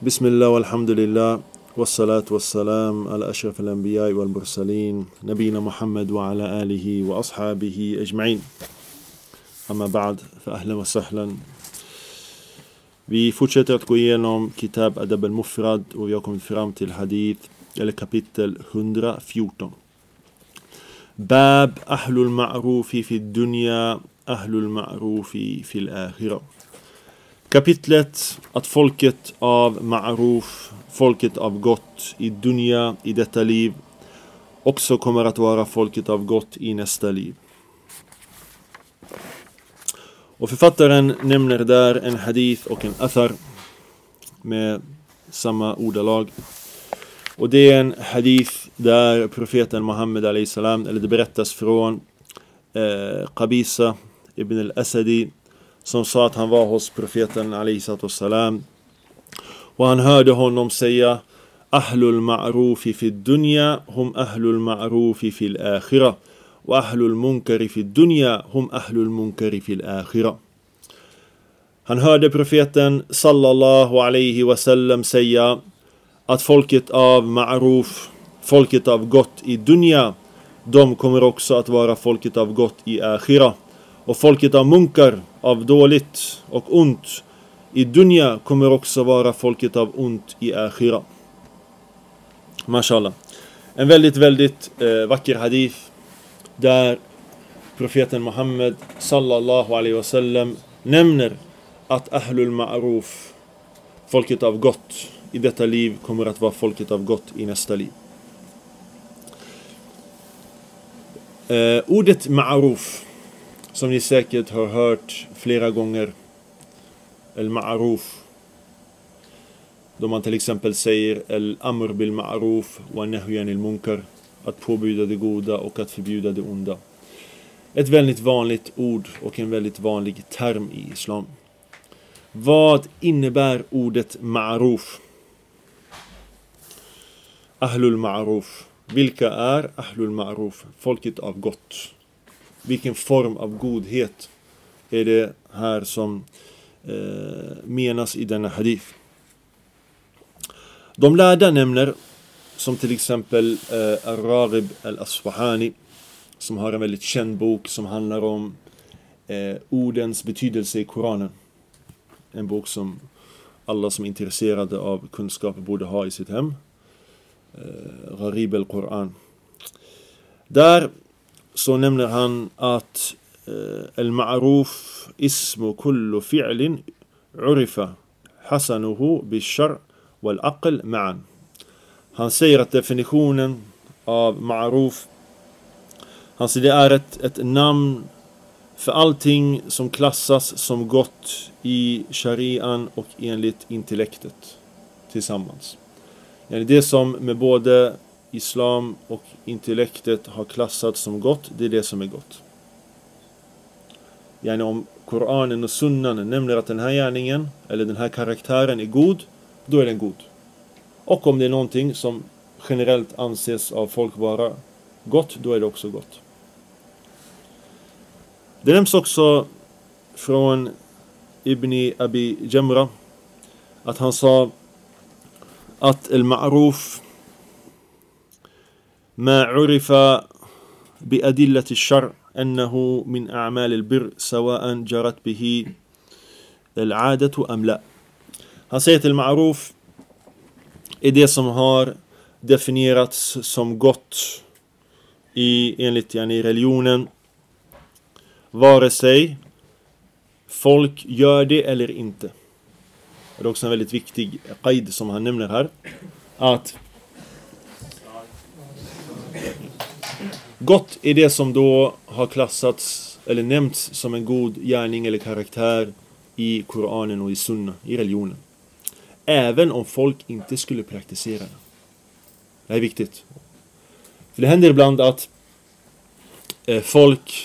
بسم الله والحمد لله والصلاة والسلام على أشرف الأنبياء والمرسلين نبينا محمد وعلى آله وأصحابه أجمعين. أما بعد فأهلا وسهلا. Vi fortsätter att gå igenom Kitab Adab al-Mufrad och vi har kommit fram till hadith eller kapitel 114. Bab ahlul ma'rufi fi dunya, ahlul ma'rufi fil akhirah. Kapitlet att folket av ma'ruf, folket av gott i dunya, i detta liv, också kommer att vara folket av gott i nästa liv. Och författaren nämner där en hadith och en athar med samma ordalag. Och det är en hadith där profeten Muhammed a.s. eller det berättas från Qabisa ibn al-Asadi som sa att han var hos profeten a.s. och han hörde honom säga ahlul ma'rufi fi dunya hum ahlul ma'rufi fil akhirah och ahlul munkari fi dunya hum ahlul munkari fil akhirah. Han hörde profeten sallallahu alaihi wasallam säga att folket av ma'ruf, folket av gott i dunya, de kommer också att vara folket av gott i akhirah. Och folket av munkar, av dåligt och ont i dunya, kommer också vara folket av ont i akhirah. Mashallah. En väldigt vacker hadith där profeten Muhammed sallallahu alaihi wasallam nämner att ahlul ma'ruf, folket av gott i detta liv, kommer att vara folket av gott i nästa liv. Ordet ma'ruf, som ni säkert har hört flera gånger, al-ma'ruf, då man till exempel säger al-amr bil ma'ruf wa nahyu anil munkar, att påbjuda det goda och att förbjuda det onda. Ett väldigt vanligt ord och en väldigt vanlig term i islam. Vad innebär ordet ma'ruf? Ahlul ma'ruf. Vilka är ahlul ma'ruf? Folket av gott. Vilken form av godhet är det här som menas i denna hadith? De lärda nämner, som till exempel Ar-Raghib al-Asfahani, som har en väldigt känd bok som handlar om ordens betydelse i Koranen. En bok som alla som är intresserade av kunskap borde ha i sitt hem. Gharib al-Quran. Där så nämner han att al-ma'ruf ismu kullu fi'lin urifa hasanuhu bil-shar' wal-aql ma'an. Han säger att definitionen av ma'ruf, han säger det är ett namn för allting som klassas som gott i sharian och enligt intellektet tillsammans. Det som med både islam och intellektet har klassats som gott, det är det som är gott. Om Koranen och sunnan nämner att den här gärningen eller den här karaktären är god, då är den god. Och om det är någonting som generellt anses av folk vara gott, då är det också gott. Det nämns också från Ibn Abi Jamra att han sa att al-ma'ruf ma urifa bi adillati ash-shar' annahu min a'mal al-birr sawa'an jarat bihi al-'adatu am la. Han säger att al-ma'ruf är det som har definierats som gott enligt religionen, vare sig folk gör det eller inte. Det är också en väldigt viktig qaid som han nämner här, att gott är det som då har klassats eller nämnts som en god gärning eller karaktär i Koranen och i sunna, i religionen. Även om folk inte skulle praktisera det. Det är viktigt. För det händer ibland att folk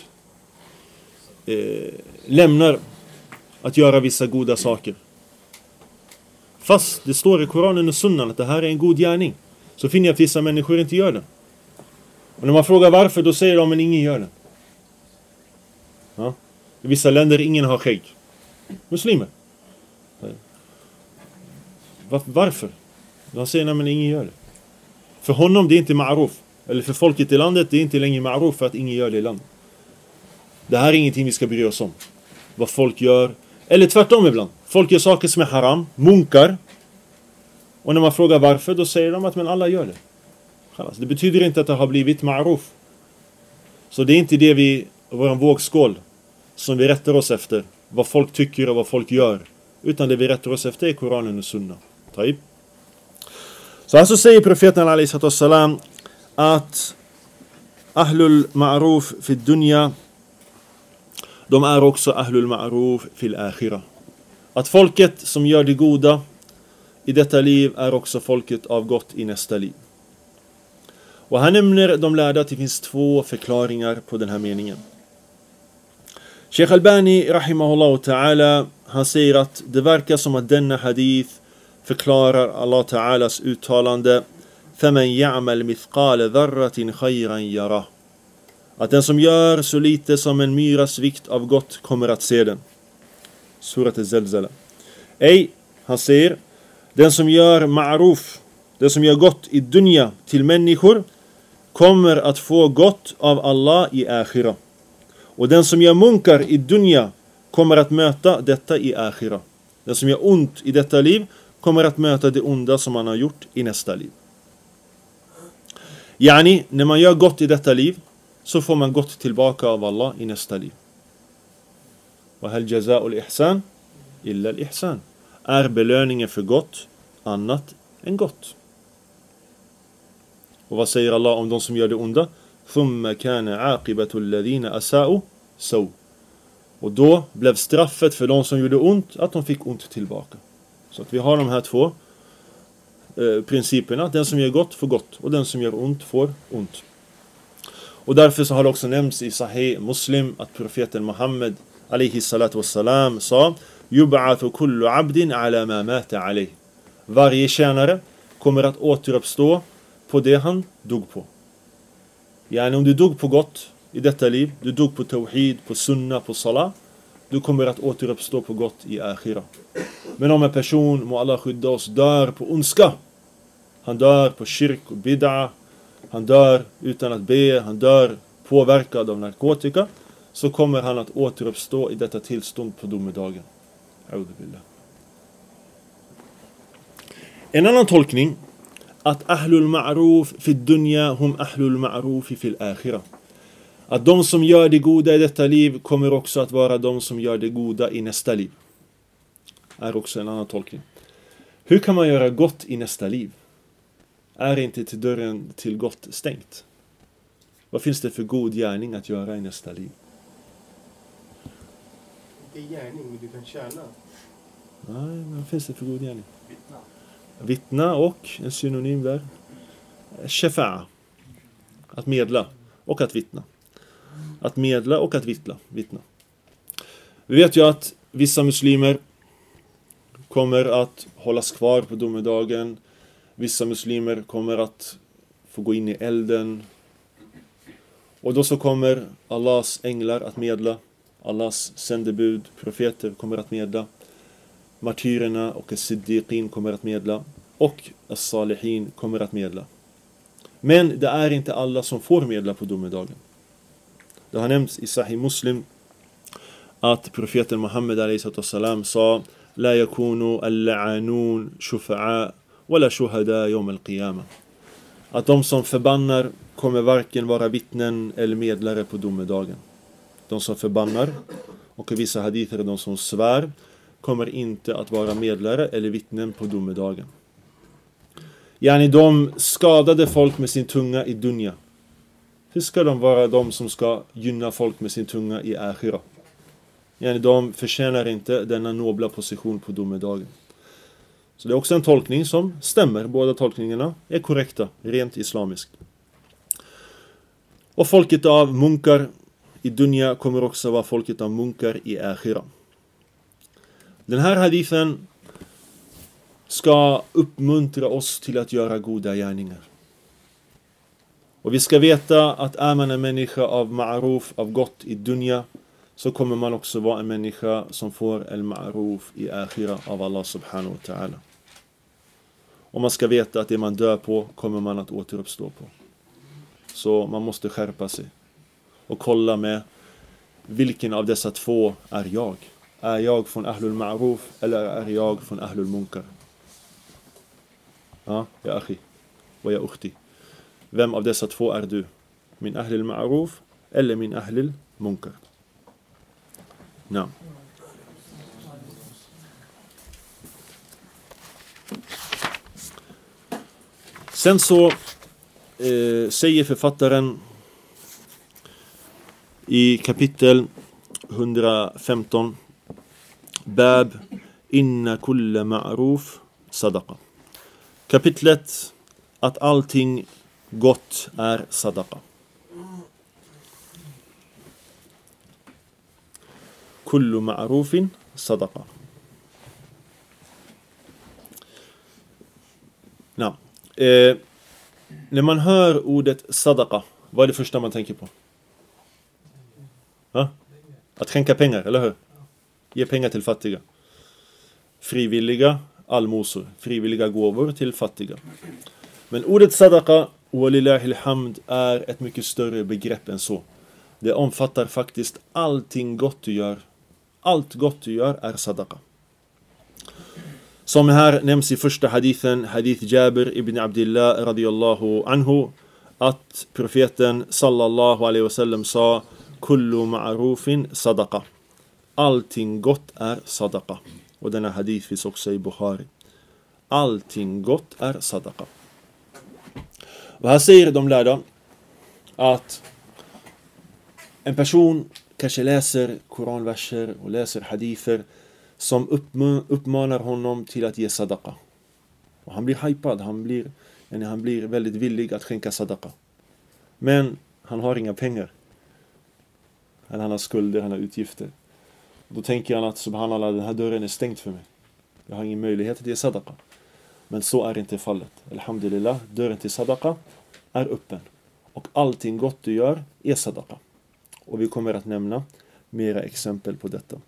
lämnar att göra vissa goda saker. Fast det står i Koranen och sunnan att det här är en god gärning, så finner jag att vissa människor inte gör det. Och när man frågar varför, då säger de att ingen gör det. Ja. I vissa länder ingen har skägg. Muslimer. Varför? De säger, nej men ingen gör det. För honom det är inte ma'ruf. Eller för folket i landet det är inte längre ma'ruf för att ingen gör det i landet. Det här är ingenting vi ska bry oss om. Vad folk gör. Eller tvärtom ibland. Folk gör saker som är haram, munkar. Och när man frågar varför, då säger de att men alla gör det. Det betyder inte att det har blivit ma'ruf. Så det är inte det vi, vår vågskål, som vi rättar oss efter. Vad folk tycker och vad folk gör. Utan det vi rättar oss efter är Koranen och Sunna. Taib. Så alltså säger profeten alaihi salam att ahlul ma'ruf fi dunya, de är också ahlul ma'ruf fil akhirah. Att folket som gör det goda i detta liv är också folket av gott i nästa liv. Och han nämner de lärda att det finns 2 förklaringar på den här meningen. Sheikh Albani rahimahullah ta'ala, han säger att det verkar som att denna hadith förklarar Allah ta'alas uttalande فَمَنْ يَعْمَلْ مِثْقَالَ ذَرَّةٍ خَيْرًا يَرَهُ. Att den som gör så lite som en myras vikt av gott kommer att se den. Surat al-Zalzala. Han säger, den som gör ma'ruf, den som gör gott i dunya till människor kommer att få gott av Allah i akhirah. Och den som gör munkar i dunya kommer att möta detta i akhirah. Den som gör ont i detta liv kommer att möta det onda som man har gjort i nästa liv. Yani, när man gör gott i detta liv så får man gott tillbaka av Allah i nästa liv. Och hal jaza'ul ihsan illa al ihsan. Är belöningen för gott annat än gott? Och vad säger Allah om de som gör det onda? ثُمَّ كَانَ عَاقِبَةُ الَّذِينَ أَسَاءُوا سَوْء. Och då blev straffet för de som gjorde ont att de fick ont tillbaka. Så att vi har de här 2 principerna. Den som gör gott får gott och den som gör ont får ont. Och därför så har det också nämnts i Sahih Muslim att profeten Muhammed alaihi salatu wassalam sa يُبْعَثُ كُلُّ عَبْدٍ عَلَى مَا مَاتَ عَلَيْهِ. Varje tjänare kommer att återuppstå på det han dog på. Yani om du dog på gott i detta liv, du dog på tawhid, på sunna, på salah, du kommer att återuppstå på gott i akhirah. Men om en person, må Allah skydda oss, dör på ondska, han dör på shirk och bid'a, han dör utan att be, han dör påverkad av narkotika, så kommer han att återuppstå i detta tillstånd på domedagen. En annan tolkning, att ahlul ma'ruf fi dunya hum ahlul ma'ruf fil akhirah. Att de som gör det goda i detta liv kommer också att vara de som gör det goda i nästa liv. Är också en annan tolkning. Hur kan man göra gott i nästa liv? Är inte till dörren till gott stängt? Vad finns det för god gärning att göra i nästa liv? Det är gärning du kan tjäna. Nej, vad finns det för god gärning? Vittna och en synonym där. Shafa'a. Att medla och att vittna. Att medla och att vittna. Vi vet ju att vissa muslimer kommer att hållas kvar på domedagen. Vissa muslimer kommer att få gå in i elden. Och då så kommer Allahs änglar att medla. Allahs sändebud, profeter kommer att medla. Martyrerna och as-siddiqin kommer att medla. Och as-salihin kommer att medla. Men det är inte alla som får medla på domedagen. Det har nämnts i Sahih Muslim att profeten Muhammed a.s. sa La yakunu al-la'anun shufa'a wala shuhada yawm al-qiyamah. Att de som förbannar kommer varken vara vittnen eller medlare på domedagen. De som förbannar, och i vissa hadither de som svär, kommer inte att vara medlare eller vittnen på domedagen. Yani de skadade folk med sin tunga i dunya. Hur ska de vara de som ska gynna folk med sin tunga i akhirah? Yani de förtjänar inte denna nobla position på domedagen. Så det är också en tolkning som stämmer. Båda tolkningarna är korrekta, rent islamiskt. Och folket av munkar i dunya kommer också vara folket av munkar i akhirah. Den här hadithen ska uppmuntra oss till att göra goda gärningar. Och vi ska veta att är man en människa av ma'ruf, av gott i dunya, så kommer man också vara en människa som får el-ma'ruf i akhirah av Allah subhanahu wa ta'ala. Och man ska veta att det man dör på kommer man att återuppstå på. Så man måste skärpa sig. Och kolla med vilken av dessa två är jag. Är jag från Ahlul Ma'ruf eller är jag från Ahlul Munkar? Ja, ya akhi. Och ya ukhti. Vem av dessa två är du? Min Ahlul Ma'ruf eller min Ahlul Munkar? Ja. Sen så säger författaren i kapitel 115 Bab inna kulla ma'ruf sadaqa. Kapitlet att allting gott är sadaqa. Kullu ma'rufin sadaqa. Ja. När man hör ordet sadaqa, vad är det första man tänker på? Ha? Att skänka pengar, eller hur? Ge pengar till fattiga. Frivilliga almosor, frivilliga gåvor till fattiga. Men ordet sadaqa, walillahil hamd, är ett mycket större begrepp än så. Det omfattar faktiskt allting gott du gör. Allt gott du gör är sadaqa. Som här nämns i första hadithen, hadith Jabir ibn Abdullah radiyallahu anhu, att profeten sallallahu alaihi wasallam sa kullu ma'rufin sadaqa. Allting gott är sadaqa. Och denna hadith finns också i Bukhari. Allting gott är sadaqa. Och här säger de lärda att en person kanske läser koranverser och läser hadither som uppmanar honom till att ge sadaqa. Och han blir hypad, han blir väldigt villig att skänka sadaqa. Men han har inga pengar. Han har skulder, han har utgifter. Då tänker han att subhanallah, den här dörren är stängd för mig. Jag har ingen möjlighet att ge sadaqa. Men så är inte fallet. Alhamdulillah, dörren till sadaqa är öppen. Och allting gott du gör är sadaqa. Och vi kommer att nämna mera exempel på detta.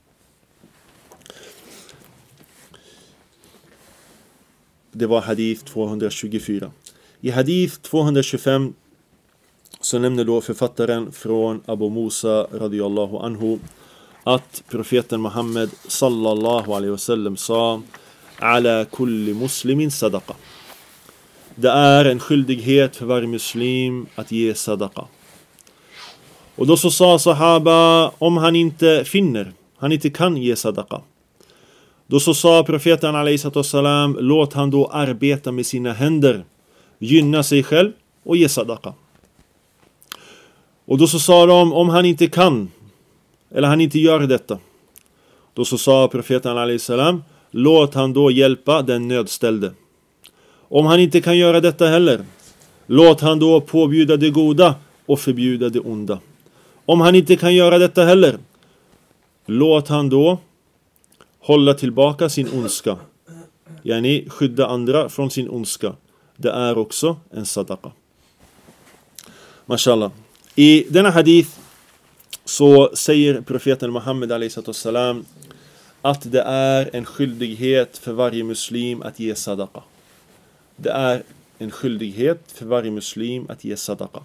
Det var hadith 224. I hadith 225 så nämner då författaren från Abu Musa radiyallahu anhu att profeten Muhammed sallallahu alaihi wasallam sa ala kulli muslimin sadaqa. Det är en skyldighet för varje muslim att ge sadaqa. Och då så sa sahaba, om han inte kan ge sadaqa. Då så sa profeten alaihissalam, låt han då arbeta med sina händer, gynna sig själv och ge sadaqa. Och då så sa de, om han inte kan, eller han inte gör detta. Då så sa profeten alaihissalam, låt han då hjälpa den nödställde. Om han inte kan göra detta heller, låt han då påbjuda det goda och förbjuda det onda. Om han inte kan göra detta heller, låt han då hålla tillbaka sin ondska. Yani skydda andra från sin ondska. Det är också en sadaqa. Mashallah. I denna hadith så säger profeten Muhammed alaihissalam att det är en skyldighet för varje muslim att ge sadaqa. Det är en skyldighet för varje muslim att ge sadaqa.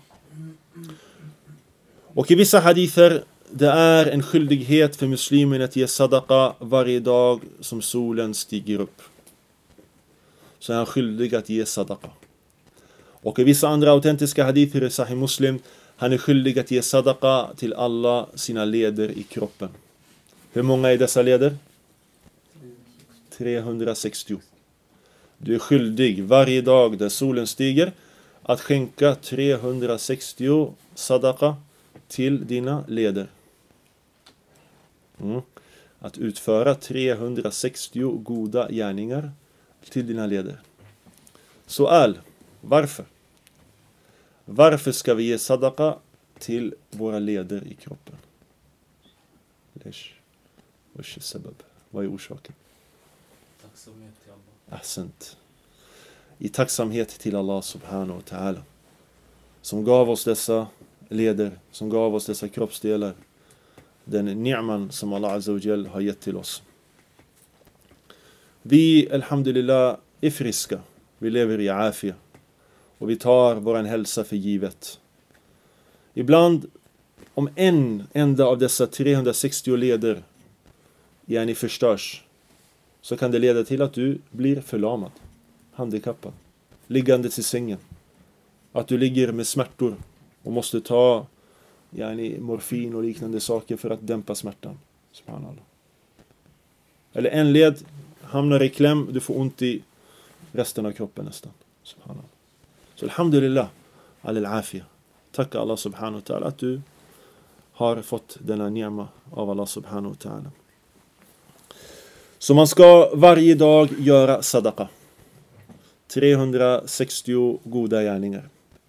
Och i vissa hadither det är en skyldighet för muslimen att ge sadaqa varje dag som solen stiger upp. Så är han skyldig att ge sadaqa. Och i vissa andra autentiska hadither i Sahih Muslim, han är skyldig att ge sadaqa till alla sina leder i kroppen. Hur många är dessa leder? 360. Du är skyldig varje dag där solen stiger att skänka 360 sadaqa till dina leder. Att utföra 360 goda gärningar till dina leder. Su'al, varför? Varför ska vi ge sadaqa till våra leder i kroppen? Vad är orsaken? Tacksamhet till Allah. Ahsant. I tacksamhet till Allah subhanahu wa ta'ala. Som gav oss dessa leder, som gav oss dessa kroppsdelar. Den ni'man som Allah azza wa jal har gett till oss. Vi, alhamdulillah, är friska. Vi lever i afia. Och vi tar vår hälsa för givet. Ibland, om en enda av dessa 360 leder förstörs, så kan det leda till att du blir förlamad, handikappad, liggandes i sängen. Att du ligger med smärtor och måste ta morfin och liknande saker för att dämpa smärtan. Subhanallah. Eller en led hamnar i kläm, du får ont i resten av kroppen nästan. Subhanallah. Så alhamdulillah, al-afia. Tacka Allah subhanahu wa ta'ala att du har fått denna ni'ma av Allah subhanahu wa ta'ala. Så man ska varje dag göra sadaqa. 360 goda gärningar.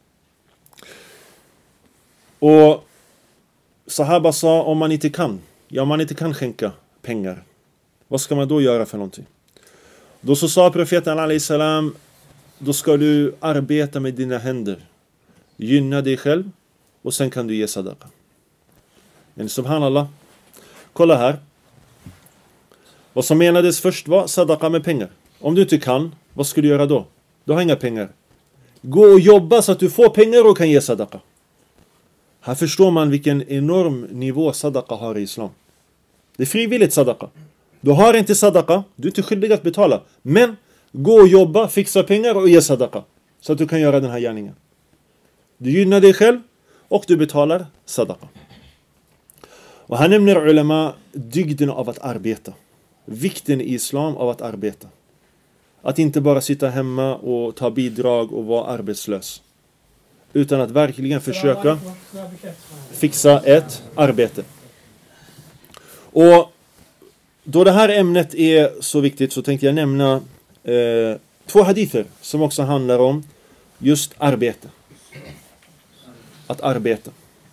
Och Sahaba sa, om man inte kan skänka pengar, vad ska man då göra för någonting? Då så sa profeten alayhi salam, då ska du arbeta med dina händer, gynna dig själv, och sen kan du ge sadaqa. Men subhanallah, kolla här. Vad som menades först var sadaqa med pengar. Om du inte kan, vad ska du göra då? Du har inga pengar. Gå och jobba så att du får pengar och kan ge sadaqa. Här förstår man vilken enorm nivå sadaqa har i islam. Det är frivilligt sadaqa. Du har inte sadaqa, du är inte skyldig att betala. Men gå och jobba, fixa pengar och ge sadaqa. Så att du kan göra den här gärningen. Du gynnar dig själv och du betalar sadaqa. Och här nämner ulema dygden av att arbeta. Vikten i islam av att arbeta. Att inte bara sitta hemma och ta bidrag och vara arbetslös. Utan att verkligen försöka fixa ett arbete. Och då det här ämnet är så viktigt så tänkte jag nämna 2 hadither som också handlar om just arbete. Att arbeta.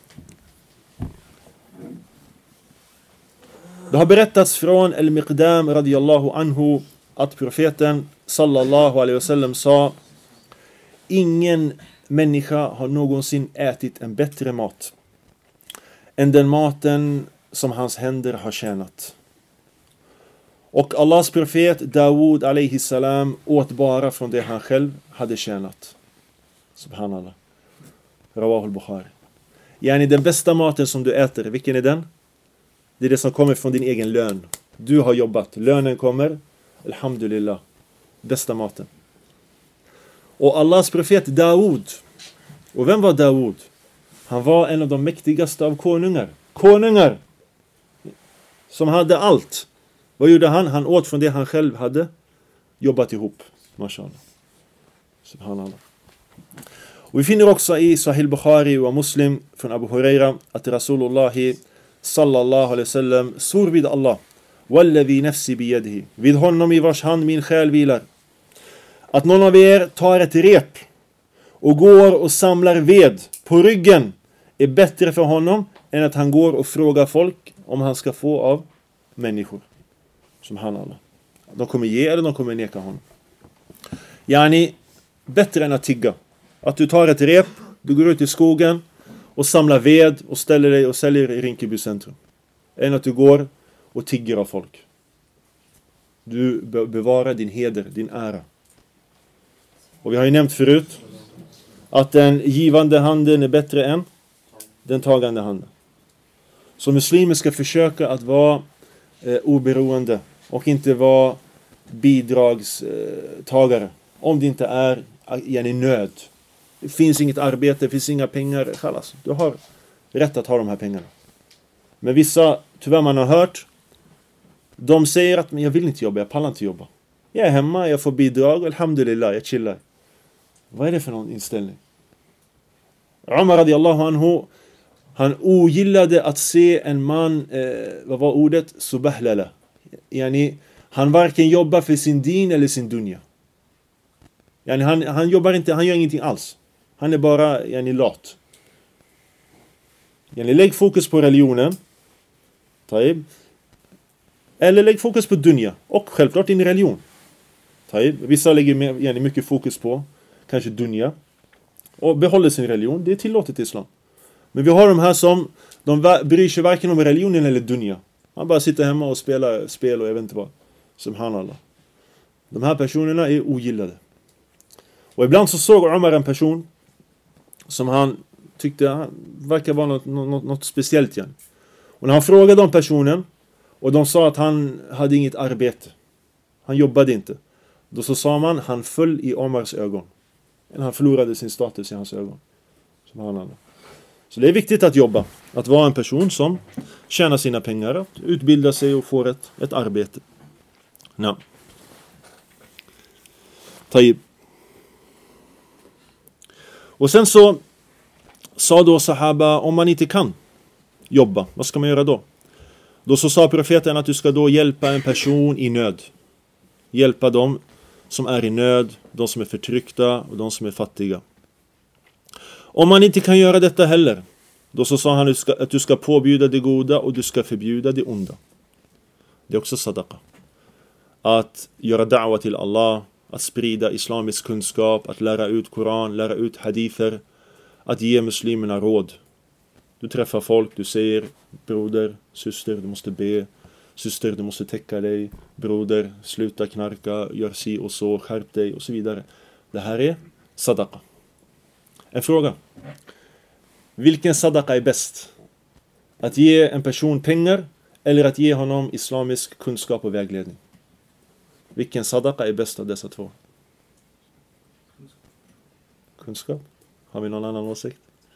Det har berättats från Al-Miqdam radiyallahu anhu att profeten sallallahu alaihi wasallam sa: ingen människa har någonsin ätit en bättre mat än den maten som hans händer har tjänat. Och Allahs profet Dawud alaihi salam åt bara från det han själv hade tjänat. Subhanallah. Rawah al-Bukhari. Den bästa maten som du äter, vilken är den? Det är det som kommer från din egen lön. Du har jobbat, lönen kommer. Alhamdulillah. Bästa maten. Och Allahs profet Dawud. Och vem var Dawud? Han var en av de mäktigaste av konungar. Konungar som hade allt. Vad gjorde han? Han åt från det han själv hade jobbat ihop. Mashallah. Subhanallah. Och vi finner också i Sahih Bukhari och Muslim från Abu Huraira att Rasulullah sallallahu alaihi wasallam svor vid Allah, wallazi nafsi biyadihi, vid honom i vars hand min själ vilar, att någon av er tar ett rep och går och samlar ved på ryggen är bättre för honom än att han går och frågar folk om han ska få av människor. Subhanallah. De kommer ge eller de kommer neka honom. Bättre än att tigga. Att du tar ett rep, du går ut i skogen och samlar ved och ställer dig och säljer i Rinkeby centrum. Än att du går och tigger av folk. Du bevarar din heder, din ära. Och vi har ju nämnt förut att den givande handen är bättre än den tagande handen. Så muslimer ska försöka att vara oberoende och inte vara bidragstagare. Om det inte är i nöd. Det finns inget arbete, det finns inga pengar. Khalas. Du har rätt att ha de här pengarna. Men vissa, tyvärr man har hört, de säger att men jag vill inte jobba, jag pallar inte jobba. Jag är hemma, jag får bidrag, alhamdulillah, jag chillar. Vad är det för någon inställning? Umar radiyallahu anhu, han ogillade att se en man, vad var ordet? Subahlala. Han varken jobbar för sin din eller sin dunya. Han jobbar inte, han gör ingenting alls. Han är bara lat. Lägg fokus på religionen. Taib. Eller lägg fokus på dunya. Och självklart din religion. Taib. Vissa lägger mycket fokus på kanske dunya. Och behåller sin religion. Det är tillåtet i islam. Men vi har de här som de bryr sig varken om religionen eller dunya. Man bara sitter hemma och spelar spel och jag vet inte vad. Subhanallah. De här personerna är ogillade. Och ibland så såg Umar en person som han tyckte verkar vara något speciellt igen. Och när han frågade om personen och de sa att han hade inget arbete. Han jobbade inte. Då så sa man han föll i Omars ögon. Eller han förlorade sin status i hans ögon. Så det är viktigt att jobba. Att vara en person som tjänar sina pengar. Att utbilda sig och får ett arbete. Ja. Taib. Och sen så sa då sahaba, om man inte kan jobba, vad ska man göra då? Då så sa profeten att du ska då hjälpa en person i nöd. Hjälpa dem som är i nöd, de som är förtryckta och de som är fattiga. Om man inte kan göra detta heller, då så sa han att du ska påbjuda det goda och du ska förbjuda det onda. Det är också sadaqa. Att göra da'wa till Allah, att sprida islamisk kunskap, att lära ut Koran, lära ut hadither, att ge muslimerna råd. Du träffar folk, du säger broder, syster, du måste be. Syster, du måste täcka dig. Broder, sluta knarka, gör si och så, skärp dig och så vidare. Det här är sadaqa. En fråga. Vilken sadaqa är bäst? Att ge en person pengar eller att ge honom islamisk kunskap och vägledning? Vilken sadaqa är bäst av dessa två? Kunskap? Har vi någon annan åsikt?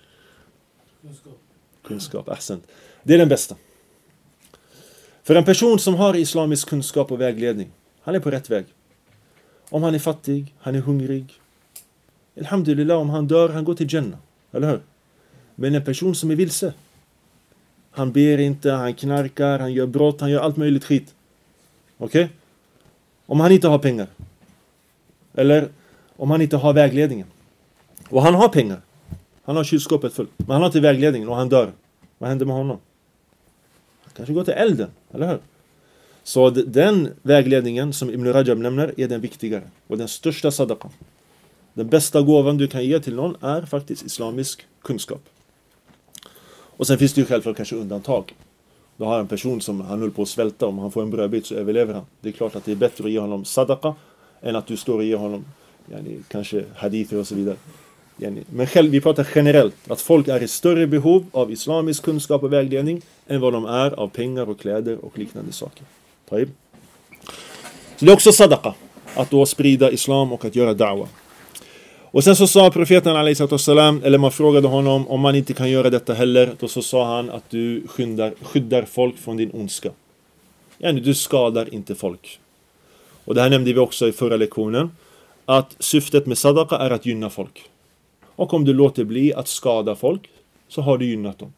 Kunskap, ahsant. Det är den bästa. För en person som har islamisk kunskap och vägledning, han är på rätt väg. Om han är fattig, han är hungrig. Alhamdulillah, om han dör, han går till Jannah. Eller hur? Men en person som är vilse, han ber inte, han knarkar, han gör brott, han gör allt möjligt skit. Okej? Om han inte har pengar. Eller om han inte har vägledningen. Och han har pengar. Han har kylskåpet fullt. Men han har inte vägledningen och han dör. Vad händer med honom? Han kanske går till elden. Eller hur? Så den vägledningen som Ibn Rajab nämner är den viktigare. Och den största sadaqa. Den bästa gåvan du kan ge till någon är faktiskt islamisk kunskap. Och sen finns det ju självklart kanske undantag. Då har en person som han höll på att svälta. Om han får en brödbit så överlever han. Det är klart att det är bättre att ge honom sadaqa än att du står och ger honom kanske hadither och så vidare. Men själv, vi pratar generellt att folk är i större behov av islamisk kunskap och vägledning än vad de är av pengar och kläder och liknande saker. Taib. Så det är också sadaqa att då sprida islam och att göra da'wa. Och sen så sa profeten alaihissalam, eller man frågade honom om man inte kan göra detta heller, då så sa han att du skyddar folk från din ondska. Du skadar inte folk. Och det här nämnde vi också i förra lektionen, att syftet med sadaqa är att gynna folk. Och om du låter bli att skada folk så har du gynnat dem.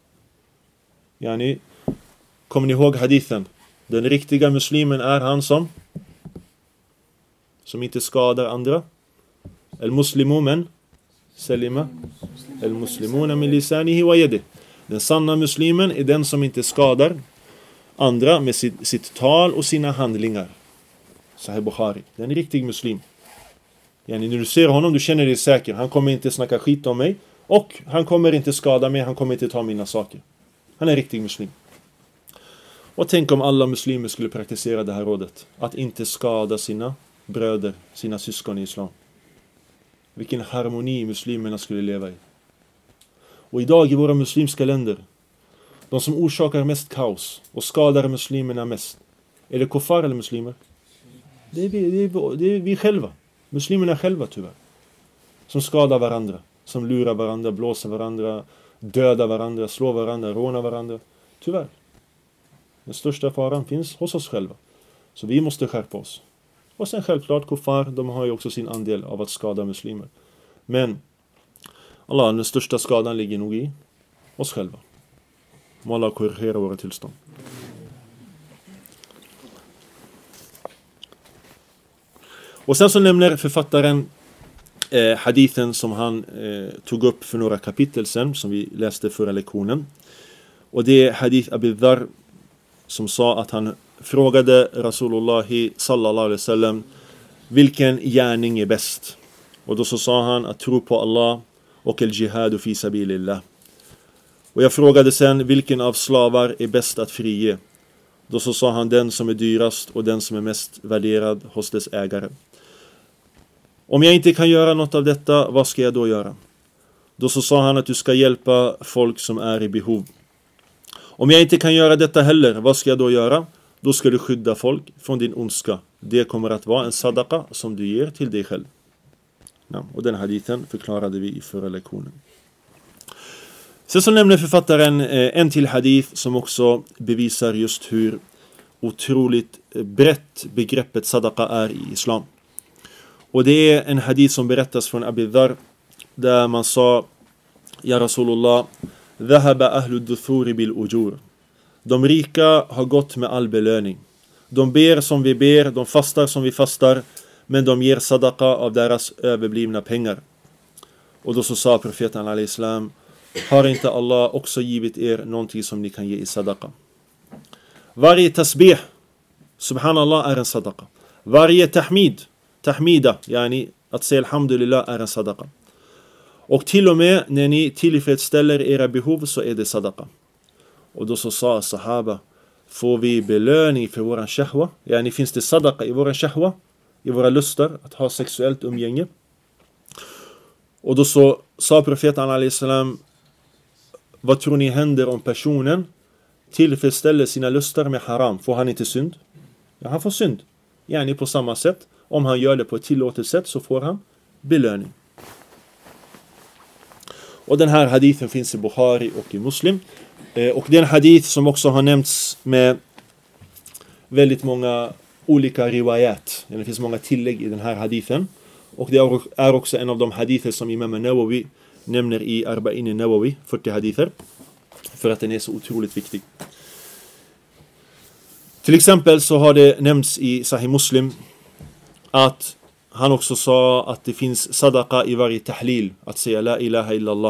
Kommer ni ihåg hadithen? Den riktiga muslimen är han som inte skadar andra. El-muslimu men salima el-muslimuna min lisanihi wa yadihi. Den sanna muslimen är den som inte skadar andra med sitt tal och sina handlingar. Sahih Bukhari. Det är en riktig muslim. När du ser honom, du känner dig säker. Han kommer inte snacka skit om mig. Och han kommer inte skada mig. Han kommer inte ta mina saker. Han är en riktig muslim. Och tänk om alla muslimer skulle praktisera det här rådet. Att inte skada sina bröder, sina syskon i islam. Vilken harmoni muslimerna skulle leva i. Och idag i våra muslimska länder, de som orsakar mest kaos och skadar muslimerna mest, är det kuffar eller muslimer? Det är vi själva. Muslimerna själva tyvärr. Som skadar varandra. Som lurar varandra, blåser varandra, dödar varandra, slår varandra, rånar varandra. Tyvärr. Den största faran finns hos oss själva. Så vi måste skärpa oss. Och sen självklart kuffar, de har ju också sin andel av att skada muslimer. Men Allah, den största skadan ligger nog i oss själva. Må Allah korrigera våra tillstånd. Och sen så nämner författaren hadithen som han tog upp för några kapitel sen, som vi läste förra lektionen. Och det är hadith Abu Dharr som sa att han frågade Rasulullah sallallahu alaihi wasallam vilken gärning är bäst. Och då så sa han att tro på Allah och al-jihad fi sabilillah. Och jag frågade sen vilken av slavar är bäst att frige. Då så sa han den som är dyrast och den som är mest värderad hos dess ägare. Om jag inte kan göra något av detta, vad ska jag då göra? Då så sa han att du ska hjälpa folk som är i behov. Om jag inte kan göra detta heller, vad ska jag då göra? Då ska du skydda folk från din ondska. Det kommer att vara en sadaqa som du ger till dig själv. Ja, och den hadithen förklarade vi i förra lektionen. Sen så nämner författaren en till hadith som också bevisar just hur otroligt brett begreppet sadaqa är i islam. Och det är en hadith som berättas från Abi Dharr där man sa: Ja Rasulullah, dhahaba ahlu duthuri bil ujur. De rika har gått med all belöning. De ber som vi ber, de fastar som vi fastar, men de ger sadaqa av deras överblivna pengar. Och då så sa profeten alayhi salam: har inte Allah också givit er någonting som ni kan ge i sadaqa? Varje tasbih, subhanallah, är en sadaqa. Varje tahmida, yani att säga alhamdulillah, är en sadaqa. Och till och med när ni tillfredsställer era behov så är det sadaqa. Och då så sa sahaba: får vi belöning för våran shahwa? Yani finns det sadaqa i våran shahwa, i våra lustar att ha sexuellt umgänge? Och då så sa profeten alayhi salam: vad tror ni händer om personen tillfredsställer sina lustar med haram? Får han inte synd? Ja, han får synd. Yani på samma sätt, om han gör det på ett tillåtet sätt så får han belöning. Och den här hadithen finns i Bukhari och i Muslim. Och det är en hadith som också har nämnts med väldigt många olika riwayat. Det finns många tillägg i den här hadithen. Och det är också en av de hadither som Imam Nawawi nämner i Arba'in Nawawi, 40 hadither. För att den är så otroligt viktig. Till exempel så har det nämnts i Sahih Muslim att han också sa att det finns sadaqa i varje tahlil, att säga la ilaha illallah.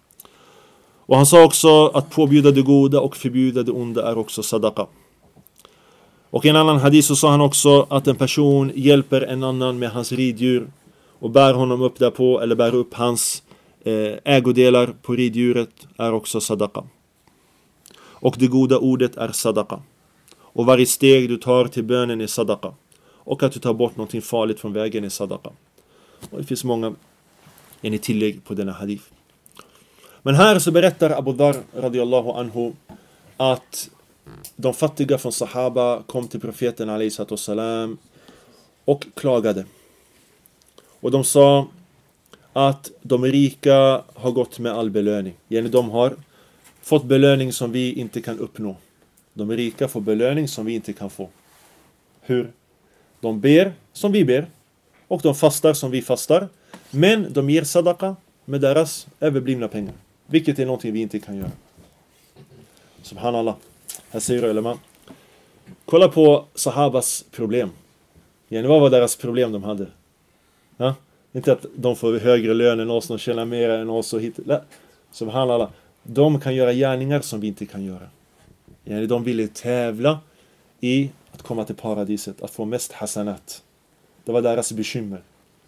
Och han sa också att påbjuda det goda och förbjuda det onda är också sadaqa. Och i en annan hadith så sa han också att en person hjälper en annan med hans riddjur och bär honom upp därpå, eller bär upp hans ägodelar på riddjuret, är också sadaqa. Och det goda ordet är sadaqa. Och varje steg du tar till bönen är sadaqa. Och att du tar bort någonting farligt från vägen är sadaqa. Och det finns många i tillägg på denna hadith. Men här så berättar Abu Dharr radiyallahu anhu att de fattiga från sahaba kom till profeten alayhi salam och klagade. Och de sa att de rika har gått med all belöning. Yani de har fått belöning som vi inte kan uppnå. De rika får belöning som vi inte kan få. Hur? De ber som vi ber. Och de fastar som vi fastar. Men de ger sadaqa med deras överblivna pengar. Vilket är någonting vi inte kan göra. Subhanallah. Här säger ulema: kolla på sahabas problem. Yani, vad var deras problem de hade? Ja? Inte att de får högre lön än oss, de tjänar mer än oss och hit. Subhanallah. De kan göra gärningar som vi inte kan göra. Yani, de ville tävla i att komma till paradiset, att få mest hasanat. Det var deras bekymmer.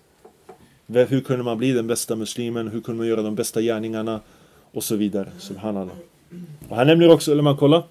Hur kunde man bli den bästa muslimen? Hur kunde man göra de bästa gärningarna? Och så vidare. Subhanallah. Och här nämner också, eller man kolla,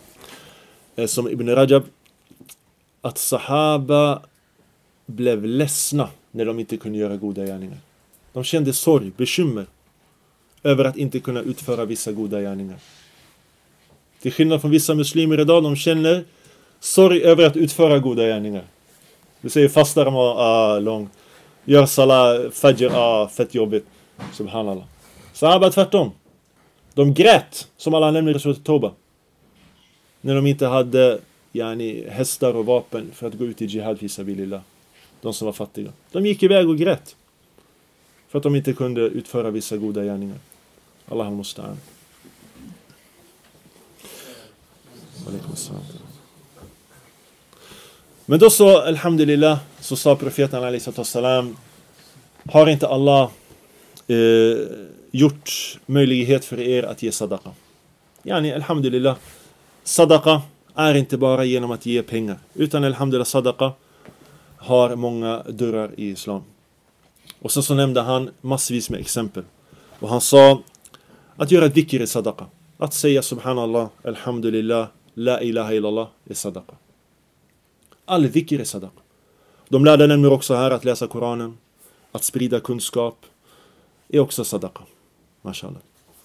som Ibn Rajab, att sahaba blev ledsna när de inte kunde göra goda gärningar. De kände sorg, bekymmer över att inte kunna utföra vissa goda gärningar. Till skillnad från vissa muslimer idag, de känner sorg över att utföra goda gärningar. Du säger fastar lång. Gör salah, fajr, fett jobbigt. Subhanallah. Sahaba tvärtom. De grät, som alla nämner i Surat Toba. När de inte hade hästar och vapen för att gå ut i jihad fi sabilillah. De som var fattiga. De gick iväg och grät. För att de inte kunde utföra vissa goda gärningar. Allah al-Musta'an. Men då så, alhamdulillah, så sa profeten alayhi salam: har inte Allah gjort möjlighet för er att ge sadaqa? Yani, alhamdulillah, sadaqa är inte bara genom att ge pengar, utan alhamdulillah, sadaqa har många dörrar i islam. Och så nämnde han massvis med exempel. Och han sa att göra dhikr i sadaqa. Att säga subhanallah, alhamdulillah, la ilaha illallah är sadaqa. All dhikr är sadaqa. De lärde nämligen också här att läsa Koranen, att sprida kunskap är också sadaqa. Mashallah.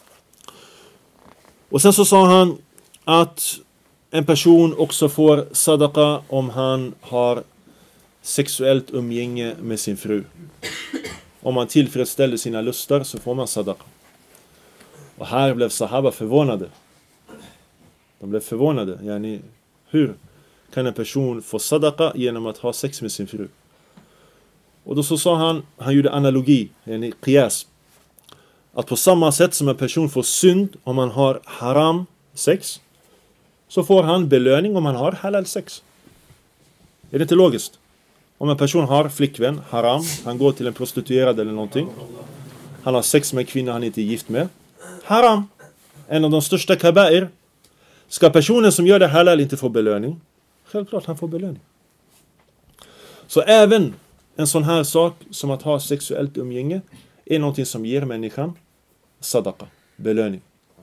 Och sen så sa han att en person också får sadaqa om han har sexuellt umgänge med sin fru. Om man tillfredsställer sina lustar så får man sadaqa. Och här blev sahaba förvånade. De blev förvånade. Yani, hur kan en person få sadaqa genom att ha sex med sin fru? Och då så sa han gjorde analogi, yani qiyas. Att på samma sätt som en person får synd om man har haram sex, så får han belöning om han har halal sex. Är det inte logiskt? Om en person har flickvän, haram, han går till en prostituerad eller någonting. Han har sex med en kvinna han inte är gift med. Haram. En av de största kabair. Ska personen som gör det halal inte få belöning? Självklart han får belöning. Så även en sån här sak som att ha sexuellt umgänge är någonting som ger människan sadaqa, belöning.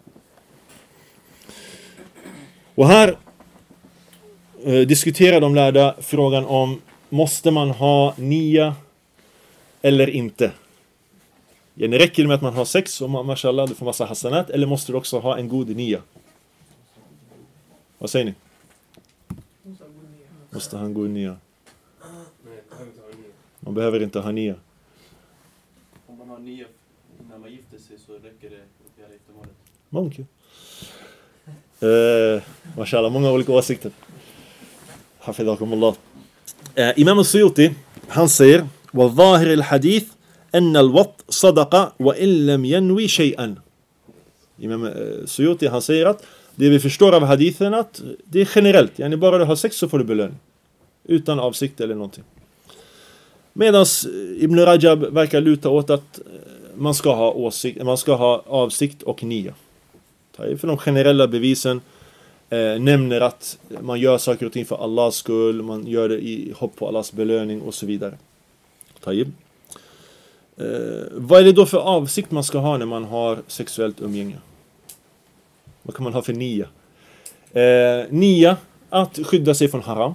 Och här diskuterar de lärda frågan om måste man ha nia eller inte? Det räcker med att man har sex och mashallah du får massa hasanat, eller måste du också ha en god nia? Vad säger ni? Måste ha en god nia. Man behöver inte ha nia. Om man har nia när man gifter sig så räcker det att göra giftermålet. Mumkin. Mashallah, många olika åsikter. Hafidhakumullah. Imam Suyuti, han säger وَظَاهِرِ الْحَدِيث أَنَّ الْوَطْ صَدَقَ وَإِنْ لَمْ يَنْوِي شَيْئًا. Imam Suyuti, han säger att det vi förstår av hadithen att det är generellt. Yani bara du har sex så får du belöning. Utan avsikt eller någonting. Medan Ibn Rajab verkar luta åt att man ska ha avsikt och nia. För de generella bevisen nämner att man gör saker och ting för Allahs skull, man gör det i hopp på Allahs belöning och så vidare. Vad är det då för avsikt man ska ha när man har sexuellt umgänge? Vad kan man ha för nia? Nia, att skydda sig från haram.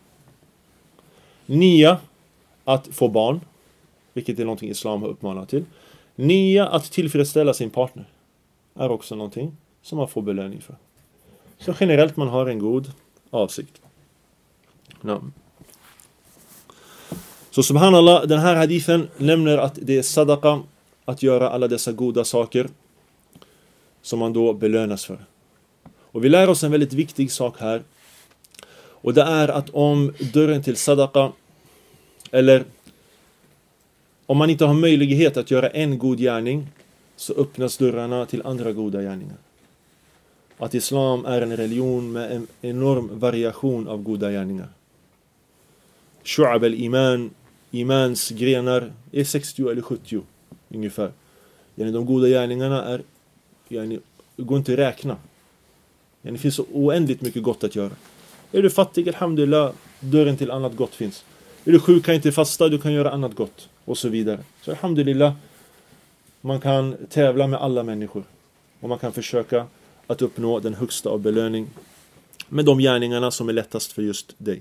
Nia, att få barn, vilket är någonting islam har uppmanat till. Nia, att tillfredsställa sin partner, är också någonting som man får belöning för. Så generellt man har en god avsikt. No. Så subhanallah, den här hadithen nämner att det är sadaqa att göra alla dessa goda saker som man då belönas för. Och vi lär oss en väldigt viktig sak här. Och det är att om dörren till sadaqa, eller om man inte har möjlighet att göra en god gärning, så öppnas dörrarna till andra goda gärningar. Att islam är en religion med en enorm variation av goda gärningar. Shu'ab al-iman, imans grenar, är 60 eller 70 ungefär. De goda gärningarna är, går inte att räkna. Det finns så oändligt mycket gott att göra. Är du fattig, alhamdulillah, dörren till annat gott finns. Är du sjuk, kan inte fasta, du kan göra annat gott. Och så vidare. Så alhamdulillah, man kan tävla med alla människor. Och man kan försöka att uppnå den högsta av belöning med de gärningarna som är lättast för just dig.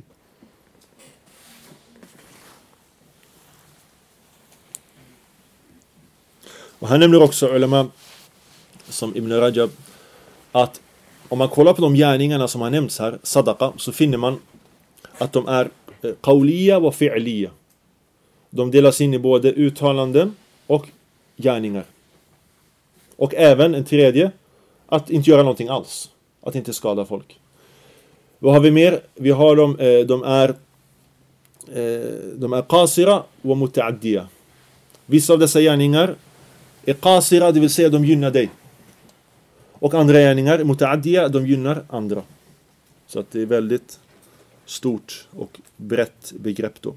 Och han nämner också ulama som Ibn Rajab att om man kollar på de gärningarna som har nämnts här, sadaqa, så finner man att de är qawliya och fi'liya. De delas in i både uttalanden och gärningar. Och även en tredje, att inte göra någonting alls. Att inte skada folk. Vad har vi mer? Vi har de är qasira och muta'addiya. Vissa av dessa gärningar är qasira, det vill säga de gynnar dig. Och andra gärningar, muta'addiya, de gynnar andra. Så att det är väldigt stort och brett begrepp då.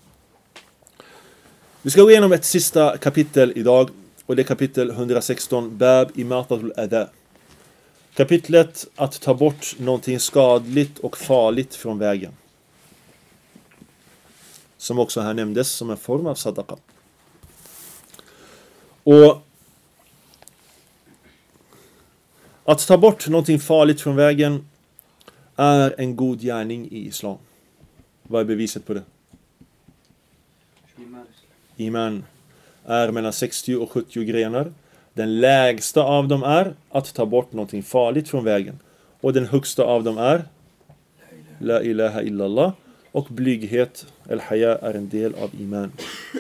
Vi ska gå igenom ett sista kapitel idag. Och det är kapitel 116, Bab imatatul adha. Kapitlet att ta bort någonting skadligt och farligt från vägen. Som också här nämndes som en form av sadaqa. Och att ta bort någonting farligt från vägen är en god gärning i islam. Vad är beviset på det? Iman. är mellan 60 och 70 grenar. Den lägsta av dem är att ta bort någonting farligt från vägen. Och den högsta av dem är La ilaha illallah. Och blyghet, al-haya, är en del av iman.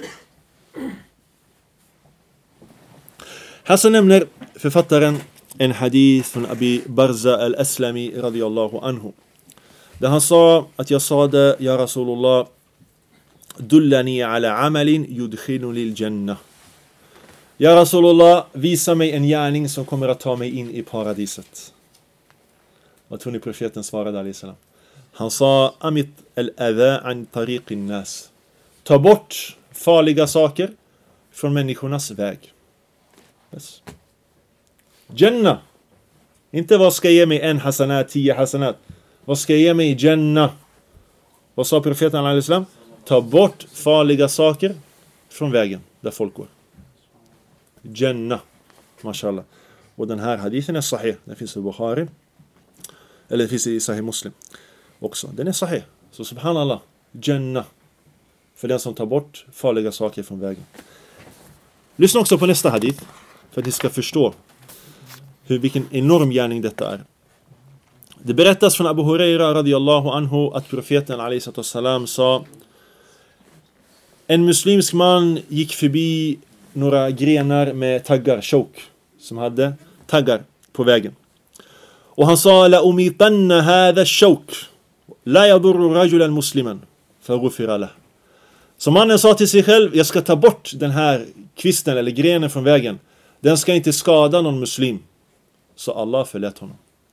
Här så nämner författaren en hadith från Abi Barza al-Aslami radiyallahu anhu. Där han sa att jag sa det, ja Rasulullah, dullani ala amalin yudkhiluni al-jannah. Ja Rasulullah, visa mig en gärning som kommer att ta mig in i paradiset. Vad tror ni profeten svarade alayhi salam? Han sa amit al-adha an tariqin nas. Ta bort farliga saker från människornas väg. Yes. Jannah. Inte vad ska ge mig en hasanat, 10 hasanat. Vad ska ge mig Jannah? Vad sa profeten alayhi salam? Ta bort farliga saker från vägen där folk går. Jannah. Mashallah. Och den här hadithen är sahih. Den finns i Bukhari. Eller det finns i Sahih Muslim också. Den är sahih. Så subhanallah. Jannah. För den som tar bort farliga saker från vägen. Lyssna också på nästa hadith. För att ni ska förstå vilken enorm gärning detta är. Det berättas från Abu Huraira radiyallahu anhu att profeten alayhi salam sa: en muslimsk man gick förbi några grenar med taggar, shok, som hade taggar på vägen. Och han sa: la umitanna hadha shok la yadurru rajulan musliman faghfira lahu. Så mannen sa till sig själv: jag ska ta bort den här kvisten eller grenen från vägen. Den ska inte skada någon muslim. Så Allah förlät honom.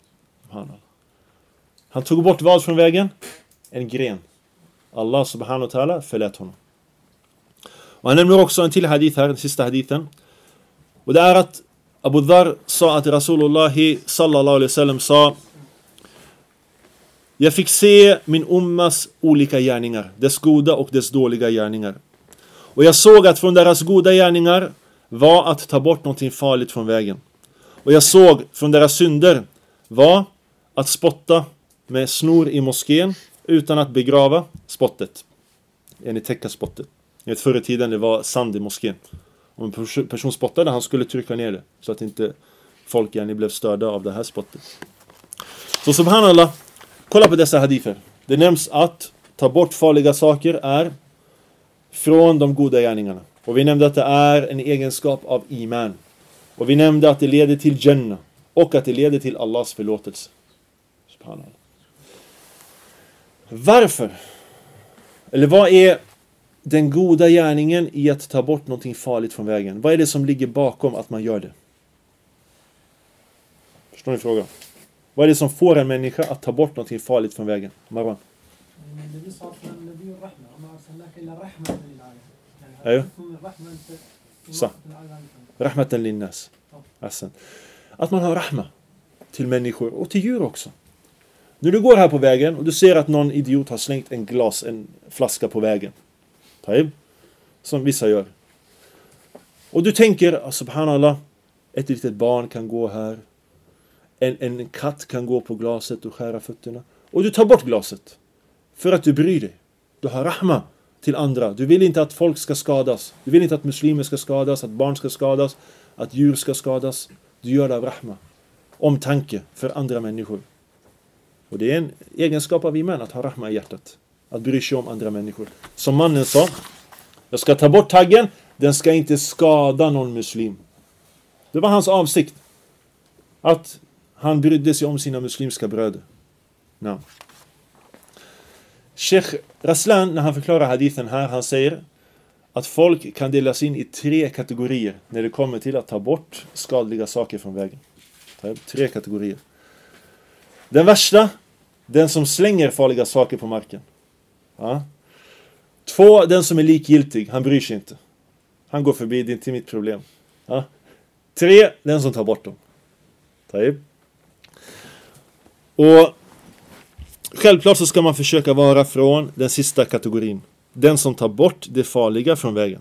Han tog bort vad från vägen? En gren. Allah subhanahu wa ta'ala förlät honom. Och han nämner också en till hadith här, den sista hadithen. Och det är att Abu Dhar sa att Rasulullah sallallahu alaihi wasallam sa: jag fick se min ummas olika gärningar, dess goda och dess dåliga gärningar. Och jag såg att från deras goda gärningar var att ta bort någonting farligt från vägen. Och jag såg från deras synder var att spotta med snor i moskén utan att begrava spottet. En täcka spottet. Förr i tiden det var sand i moskén. Om en person spottade, han skulle trycka ner det. Så att inte folk gärna blev störda av det här spottet. Så subhanallah, kolla på dessa hadither. Det nämns att ta bort farliga saker är från de goda gärningarna. Och vi nämnde att det är en egenskap av iman. Och vi nämnde att det leder till Jannah. Och att det leder till Allahs förlåtelse. Subhanallah. Varför? Eller vad är den goda gärningen i att ta bort någonting farligt från vägen? Vad är det som ligger bakom att man gör det? Förstår ni frågan? Vad är det som får en människa att ta bort någonting farligt från vägen? Marwan? Så. Rahmatan linnas. Att man har rahma till människor och till djur också. När du går här på vägen och du ser att någon idiot har slängt en flaska på vägen. Som vissa gör. Och du tänker, subhanallah, ett litet barn kan gå här. En katt kan gå på glaset och skära fötterna. Och du tar bort glaset. För att du bryr dig. Du har rahma till andra. Du vill inte att folk ska skadas. Du vill inte att muslimer ska skadas. Att barn ska skadas. Att djur ska skadas. Du gör det av rahma. Omtanke för andra människor. Och det är en egenskap av iman att ha rahma i hjärtat. Att bry sig om andra människor. Som mannen sa: jag ska ta bort taggen. Den ska inte skada någon muslim. Det var hans avsikt. Att han brydde sig om sina muslimska bröder. No. Sheikh Raslan, när han förklarar hadithen här, han säger att folk kan delas in i 3 kategorier när det kommer till att ta bort skadliga saker från vägen. 3 kategorier. Den värsta, den som slänger farliga saker på marken. Ja. 2, den som är likgiltig, han bryr sig inte. Han går förbi, det är inte mitt problem. Ja. 3, den som tar bort dem. Och självklart så ska man försöka vara från den sista kategorin. Den som tar bort det farliga från vägen.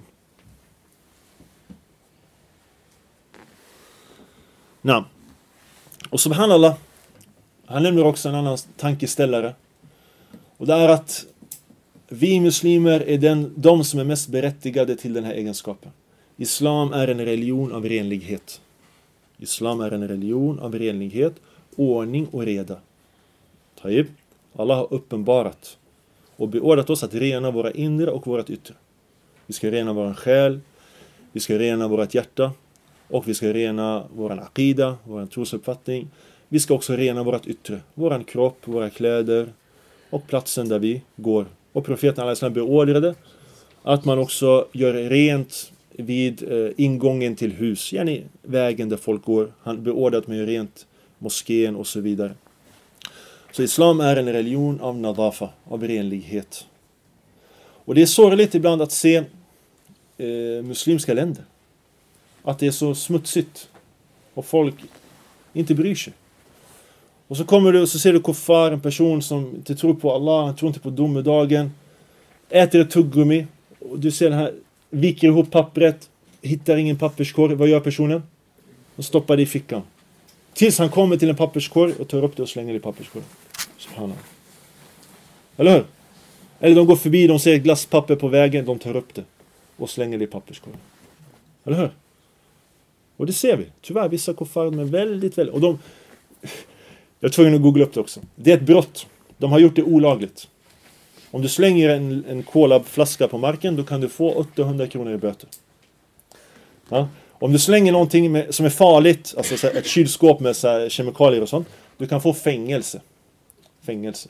Och subhanallah, han nämner också en annan tankeställare. Och det är att vi muslimer är de som är mest berättigade till den här egenskapen. Islam är en religion av renlighet. Islam är en religion av renlighet, ordning och reda. Taib. Allah har uppenbarat och beordrat oss att rena våra inre och vårt yttre. Vi ska rena vår själ, vi ska rena vårt hjärta och vi ska rena vår aqida, vår trosuppfattning. Vi ska också rena vårt yttre, vår kropp, våra kläder och platsen där vi går. Och profeten al-Islam beordrade att man också gör rent vid ingången till hus, yani vägen där folk går. Han beordrade att man gör rent moskén och så vidare. Så islam är en religion av nadafa, av renlighet. Och det är sorgligt ibland att se muslimska länder. Att det är så smutsigt och folk inte bryr sig. Och så kommer du och så ser du kuffar, en person som inte tror på Allah, han tror inte på domedagen, äter ett tuggummi och du ser den här, viker ihop pappret, hittar ingen papperskorg. Vad gör personen? Och stoppar det i fickan. Tills han kommer till en papperskorg och tar upp det och slänger det i papperskorgen. Subhanallah. Eller hur? Eller de går förbi, de ser glasspapper på vägen, de tar upp det och slänger det i papperskorgen. Eller hur? Och det ser vi. Tyvärr, vissa kuffar är väldigt... Och de... Jag är tvungen att googla upp det också. Det är ett brott. De har gjort det olagligt. Om du slänger en kolaflaska på marken, då kan du få 800 kronor i böter. Ja? Om du slänger någonting som är farligt, alltså ett kylskåp med så kemikalier och sånt, du kan få fängelse. Fängelse.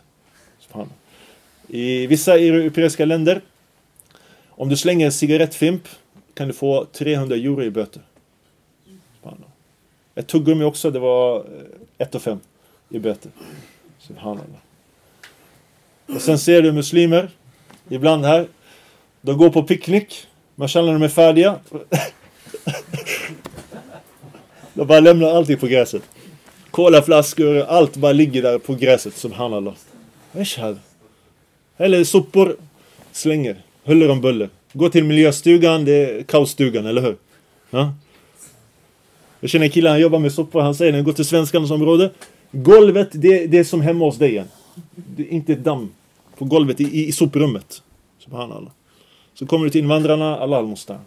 I vissa europeiska länder, om du slänger en cigarettfimp, kan du få 300 euro i böter. Ett tuggummi också, det var 1,5 i böter. Subhanallah. Och sen ser du muslimer ibland här, de går på picknick, mashallah, de är färdiga. De bara lämnar allting på gräset. Kolaflaskor, allt bara ligger där på gräset, subhanallah. Vad är det här? Eller sopor, slänger, huller om buller. Gå till miljöstugan, det är kaosstugan, eller hur? Ja? Jag känner en kille, han jobbar med sopor, han säger när han går till svenskarnas område, golvet, det är som hemma hos dig igen. Det är inte ett damm på golvet i soprummet. Subhanallah. Så kommer du till invandrarna, Allah al-Mustan.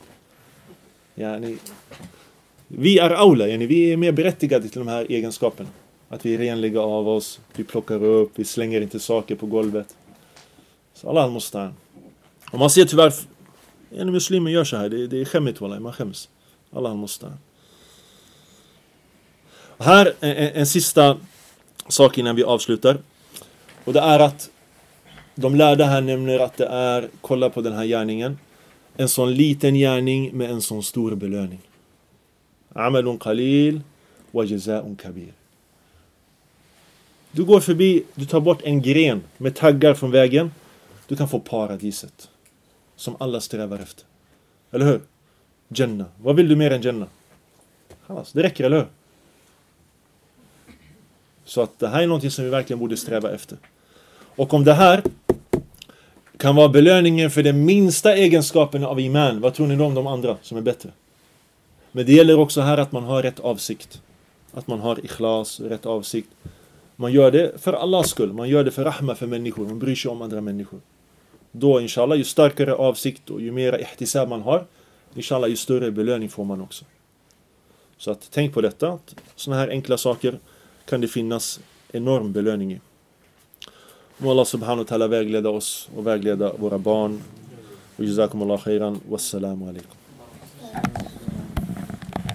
Vi är aula, vi är mer berättigade till de här egenskaperna. Att vi är renliga av oss, vi plockar upp, vi slänger inte saker på golvet. Så Allah al-Mustan. Och man ser tyvärr, en muslimer gör så här, det är skämmigt, man skäms. Allah al-Mustan. Här en sista sak innan vi avslutar. Och det är att de lärda här nämner att det är, kolla på den här gärningen, en sån liten gärning med en sån stor belöning. Amalun qalil wa jazaa'un kabir. Du går förbi, du tar bort en gren med taggar från vägen, du kan få paradiset som alla strävar efter. Eller hur? Jannah. Vad vill du mer än Jannah? Det räcker, eller hur? Så att det här är någonting som vi verkligen borde sträva efter. Och om det här kan vara belöningen för den minsta egenskapen av iman, vad tror ni då om de andra som är bättre? Men det gäller också här att man har rätt avsikt. Att man har ikhlas, rätt avsikt. Man gör det för Allahs skull. Man gör det för rahma för människor. Man bryr sig om andra människor. Då inshallah, ju starkare avsikt och ju mer ihtisab man har, inshallah, ju större belöning får man också. Så att tänk på detta. Såna här enkla saker kan det finnas enorm belöning i. Må Allah subhanahu wa ta'ala vägleda oss och vägleda våra barn. Och jazakumullah khairan. Wassalamu alaikum.